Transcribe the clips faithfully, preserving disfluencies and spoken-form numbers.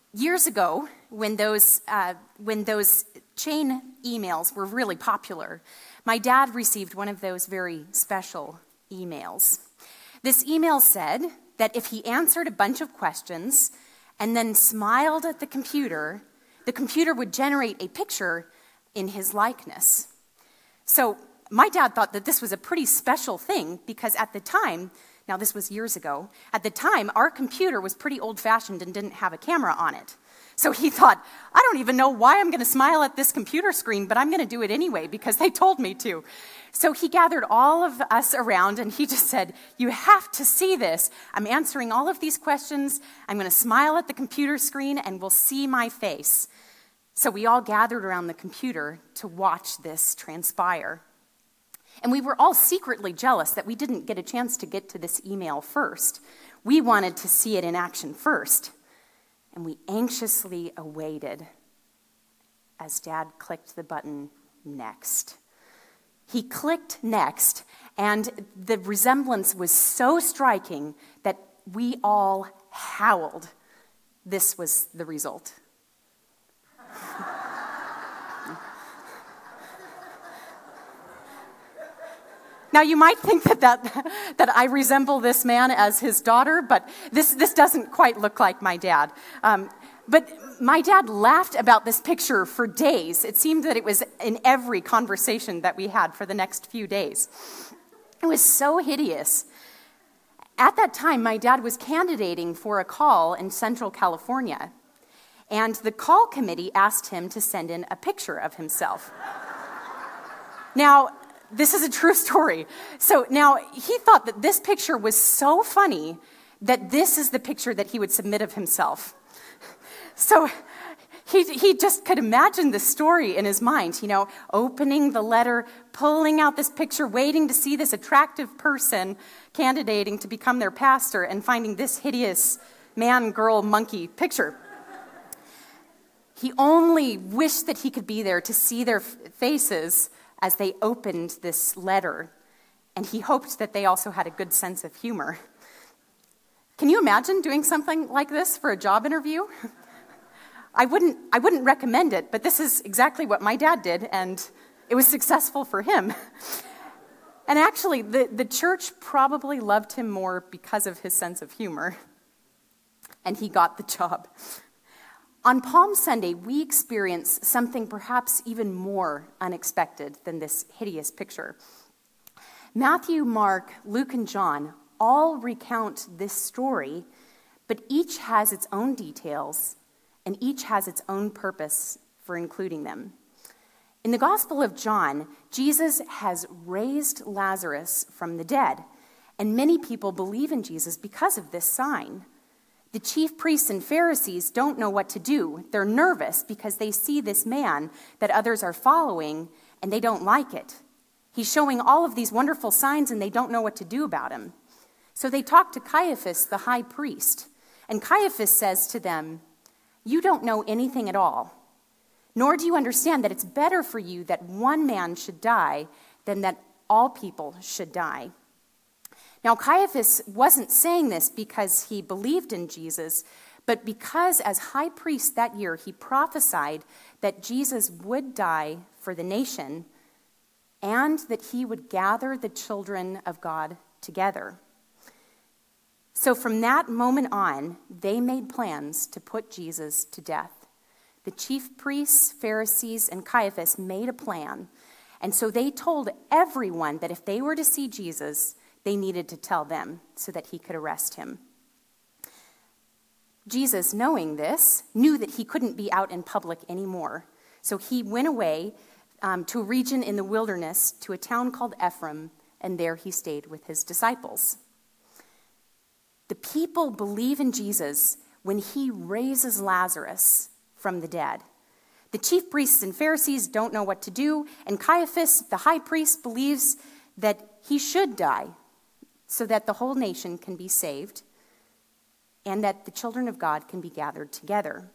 years ago, when those uh, when those chain emails were really popular, my dad received one of those very special emails. This email said that if he answered a bunch of questions and then smiled at the computer, the computer would generate a picture in his likeness. So my dad thought that this was a pretty special thing because at the time, now this was years ago, at the time our computer was pretty old-fashioned and didn't have a camera on it. So he thought, I don't even know why I'm going to smile at this computer screen, but I'm going to do it anyway because they told me to. So he gathered all of us around and he just said, you have to see this. I'm answering all of these questions. I'm going to smile at the computer screen and we'll see my face. So we all gathered around the computer to watch this transpire. And we were all secretly jealous that we didn't get a chance to get to this email first. We wanted to see it in action first. And we anxiously awaited as Dad clicked the button next. He clicked next, and the resemblance was so striking that we all howled. This was the result. Now, you might think that, that that I resemble this man as his daughter, but this, this doesn't quite look like my dad. Um, but my dad laughed about this picture for days. It seemed that it was in every conversation that we had for the next few days. It was so hideous. At that time, my dad was candidating for a call in Central California, and the call committee asked him to send in a picture of himself. Now, this is a true story. So now he thought that this picture was so funny that this is the picture that he would submit of himself. So he, he just could imagine the story in his mind, you know, opening the letter, pulling out this picture, waiting to see this attractive person candidating to become their pastor and finding this hideous man, girl, monkey picture. He only wished that he could be there to see their faces as they opened this letter, and he hoped that they also had a good sense of humor. Can you imagine doing something like this for a job interview? I wouldn't, I wouldn't recommend it, but this is exactly what my dad did, and it was successful for him. And actually, the, the church probably loved him more because of his sense of humor, and he got the job. On Palm Sunday, we experience something perhaps even more unexpected than this hideous picture. Matthew, Mark, Luke, and John all recount this story, but each has its own details, and each has its own purpose for including them. In the Gospel of John, Jesus has raised Lazarus from the dead, and many people believe in Jesus because of this sign. The chief priests and Pharisees don't know what to do. They're nervous because they see this man that others are following, and they don't like it. He's showing all of these wonderful signs, and they don't know what to do about him. So they talk to Caiaphas, the high priest, and Caiaphas says to them, "You don't know anything at all, nor do you understand that it's better for you that one man should die than that all people should die." Now, Caiaphas wasn't saying this because he believed in Jesus, but because as high priest that year, he prophesied that Jesus would die for the nation and that he would gather the children of God together. So from that moment on, they made plans to put Jesus to death. The chief priests, Pharisees, and Caiaphas made a plan, and so they told everyone that if they were to see Jesus, they needed to tell them so that he could arrest him. Jesus, knowing this, knew that he couldn't be out in public anymore. So he went away um, to a region in the wilderness, to a town called Ephraim, and there he stayed with his disciples. The people believe in Jesus when he raises Lazarus from the dead. The chief priests and Pharisees don't know what to do, and Caiaphas, the high priest, believes that he should die so that the whole nation can be saved and that the children of God can be gathered together.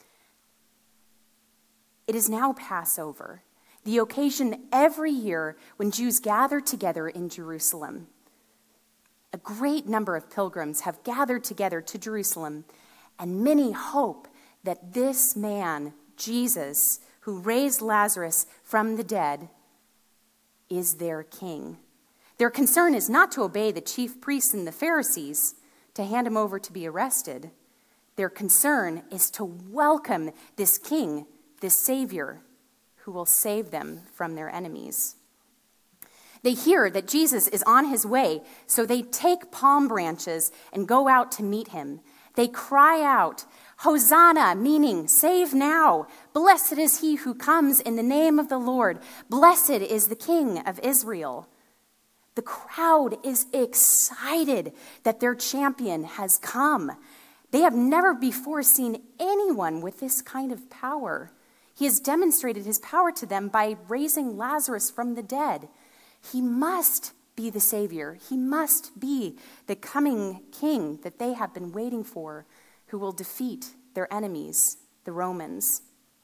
It is now Passover, the occasion every year when Jews gather together in Jerusalem. A great number of pilgrims have gathered together to Jerusalem, and many hope that this man, Jesus, who raised Lazarus from the dead, is their king. Their concern is not to obey the chief priests and the Pharisees, to hand him over to be arrested. Their concern is to welcome this king, this Savior, who will save them from their enemies. They hear that Jesus is on his way, so they take palm branches and go out to meet him. They cry out, Hosanna, meaning save now. Blessed is he who comes in the name of the Lord. Blessed is the King of Israel. The crowd is excited that their champion has come. They have never before seen anyone with this kind of power. He has demonstrated his power to them by raising Lazarus from the dead. He must be the Savior. He must be the coming king that they have been waiting for, who will defeat their enemies, the Romans.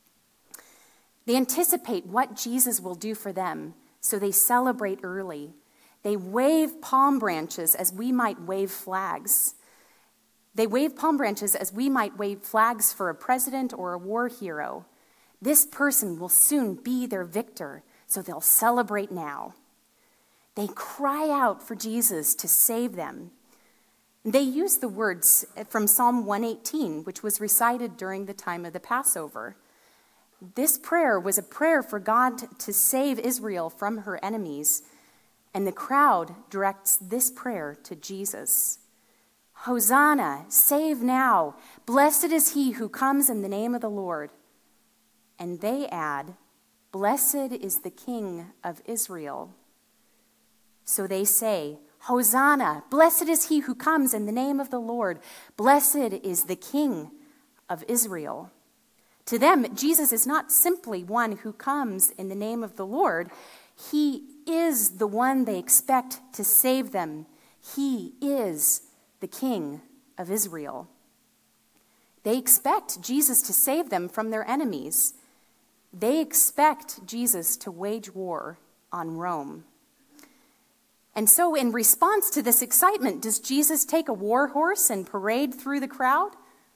They anticipate what Jesus will do for them, so they celebrate early. They wave palm branches as we might wave flags. They wave palm branches as we might wave flags for a president or a war hero. This person will soon be their victor, so they'll celebrate now. They cry out for Jesus to save them. They use the words from Psalm one eighteen, which was recited during the time of the Passover. This prayer was a prayer for God to save Israel from her enemies, and the crowd directs this prayer to Jesus. Hosanna, save now. Blessed is he who comes in the name of the Lord. And they add, blessed is the King of Israel. So they say, Hosanna, blessed is he who comes in the name of the Lord. Blessed is the King of Israel. To them, Jesus is not simply one who comes in the name of the Lord. He is the one they expect to save them. He is the King of Israel. They expect Jesus to save them from their enemies. They expect Jesus to wage war on Rome. And so in response to this excitement, does Jesus take a war horse and parade through the crowd?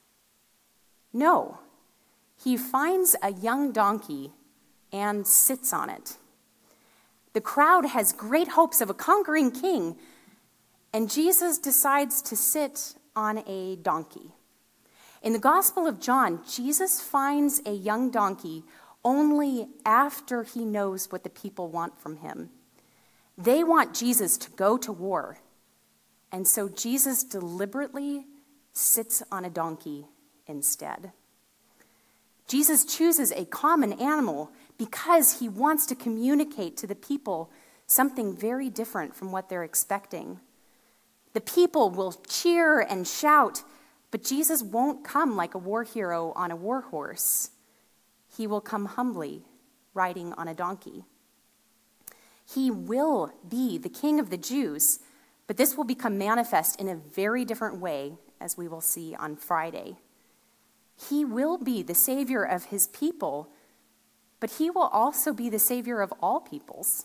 No. He finds a young donkey and sits on it. The crowd has great hopes of a conquering king, and Jesus decides to sit on a donkey. In the Gospel of John, Jesus finds a young donkey only after he knows what the people want from him. They want Jesus to go to war, and so Jesus deliberately sits on a donkey instead. Jesus chooses a common animal because he wants to communicate to the people something very different from what they're expecting. The people will cheer and shout, but Jesus won't come like a war hero on a war horse. He will come humbly, riding on a donkey. He will be the King of the Jews, but this will become manifest in a very different way, as we will see on Friday. He will be the Savior of his people, but he will also be the Savior of all peoples.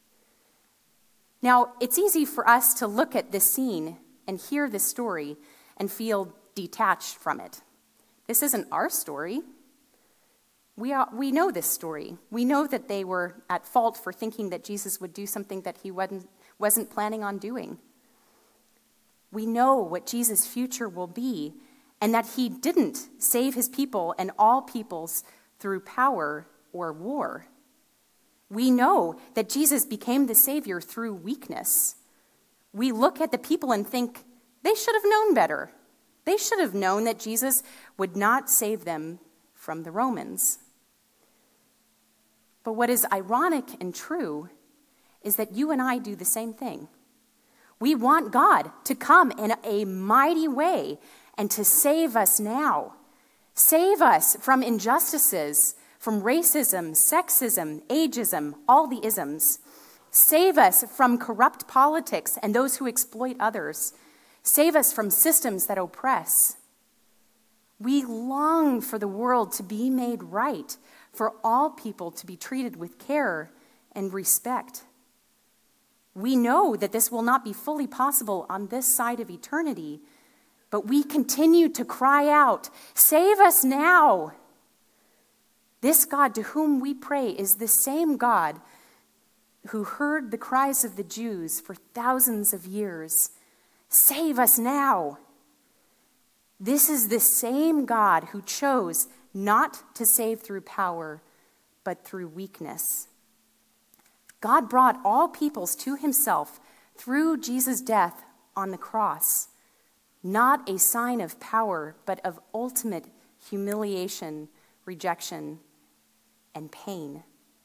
Now, it's easy for us to look at this scene and hear this story and feel detached from it. This isn't our story. We, are, we know this story. We know that they were at fault for thinking that Jesus would do something that he wasn't, wasn't planning on doing. We know what Jesus' future will be, and that he didn't save his people and all peoples through power or war. We know that Jesus became the Savior through weakness. We look at the people and think, they should have known better. They should have known that Jesus would not save them from the Romans. But what is ironic and true is that you and I do the same thing. We want God to come in a mighty way and to save us now. Save us from injustices, from racism, sexism, ageism, all the isms. Save us from corrupt politics and those who exploit others. Save us from systems that oppress. We long for the world to be made right, for all people to be treated with care and respect. We know that this will not be fully possible on this side of eternity, But we continue to cry out, "Save us now!" This God to whom we pray is the same God who heard the cries of the Jews for thousands of years. Save us now! This is the same God who chose not to save through power, but through weakness. God brought all peoples to himself through Jesus' death on the cross, not a sign of power, but of ultimate humiliation, rejection, and pain.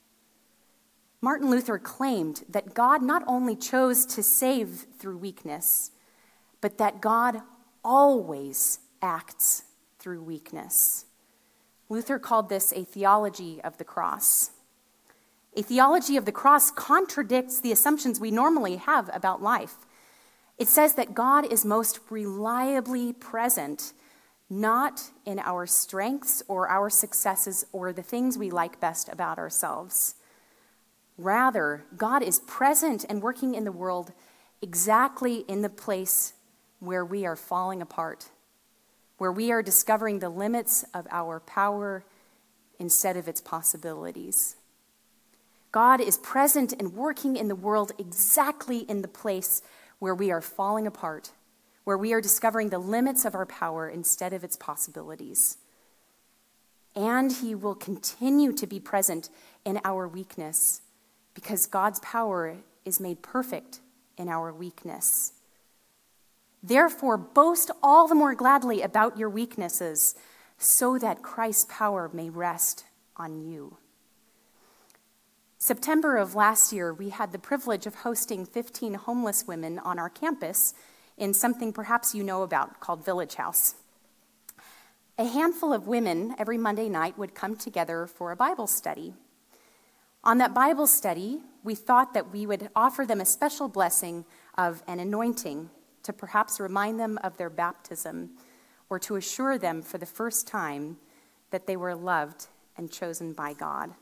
Martin Luther claimed that God not only chose to save through weakness, but that God always acts through weakness. Luther called this a theology of the cross. A theology of the cross contradicts the assumptions we normally have about life. It says that God is most reliably present, not in our strengths or our successes or the things we like best about ourselves. Rather, God is present and working in the world exactly in the place where we are falling apart, where we are discovering the limits of our power instead of its possibilities. God is present and working in the world exactly in the place where we are falling apart, where we are discovering the limits of our power instead of its possibilities. And he will continue to be present in our weakness because God's power is made perfect in our weakness. Therefore, boast all the more gladly about your weaknesses so that Christ's power may rest on you. September of last year, we had the privilege of hosting fifteen homeless women on our campus in something perhaps you know about called Village House. A handful of women every Monday night would come together for a Bible study. On that Bible study, we thought that we would offer them a special blessing of an anointing to perhaps remind them of their baptism or to assure them for the first time that they were loved and chosen by God.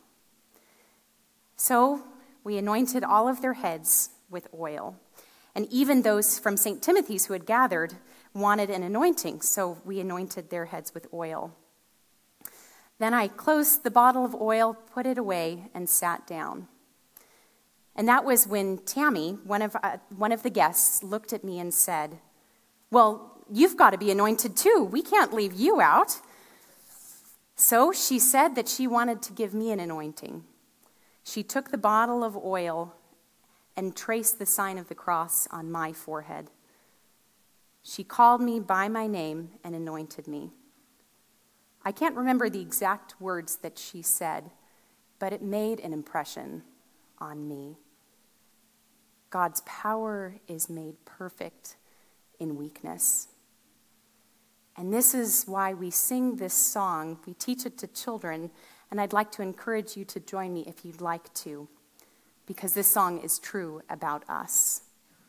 So we anointed all of their heads with oil. And even those from Saint Timothy's who had gathered wanted an anointing, so we anointed their heads with oil. Then I closed the bottle of oil, put it away, and sat down. And that was when Tammy, one of, uh, one of the guests, looked at me and said, "Well, you've got to be anointed too. We can't leave you out." So she said that she wanted to give me an anointing. She took the bottle of oil and traced the sign of the cross on my forehead. She called me by my name and anointed me. I can't remember the exact words that she said, but it made an impression on me. God's power is made perfect in weakness. And this is why we sing this song. We teach it to children, and I'd like to encourage you to join me if you'd like to, because this song is true about us.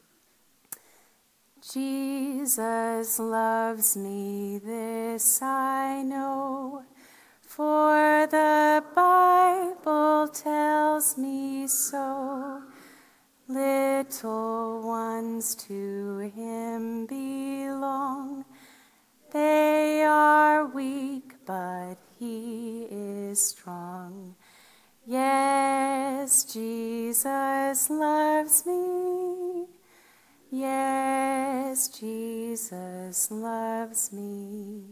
Jesus loves me, this I know, for the Bible tells me so. Little ones to him belong. They are weak, but he is strong. Yes, Jesus loves me. Yes, Jesus loves me.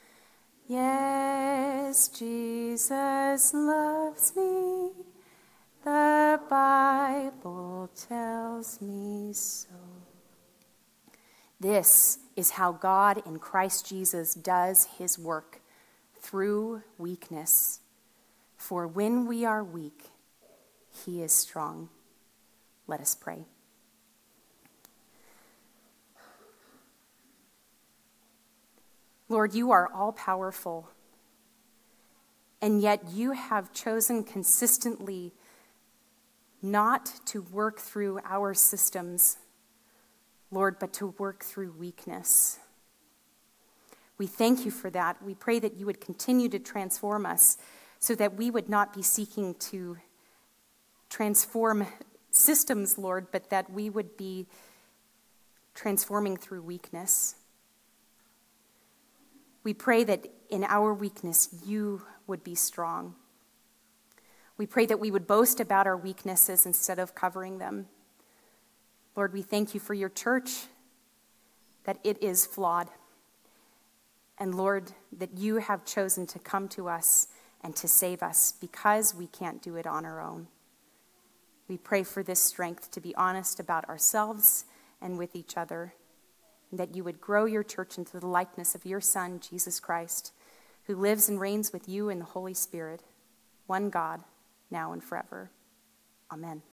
Yes, Jesus loves me. The Bible tells me so. This is how God in Christ Jesus does his work, through weakness. For when we are weak, he is strong. Let us pray. Lord, you are all-powerful, and yet you have chosen consistently not to work through our systems, Lord, but to work through weakness. We thank you for that. We pray that you would continue to transform us so that we would not be seeking to transform systems, Lord, but that we would be transforming through weakness. We pray that in our weakness, you would be strong. We pray that we would boast about our weaknesses instead of covering them. Lord, we thank you for your church, that it is flawed. And Lord, that you have chosen to come to us and to save us because we can't do it on our own. We pray for this strength to be honest about ourselves and with each other, and that you would grow your church into the likeness of your Son, Jesus Christ, who lives and reigns with you in the Holy Spirit, one God, now and forever. Amen.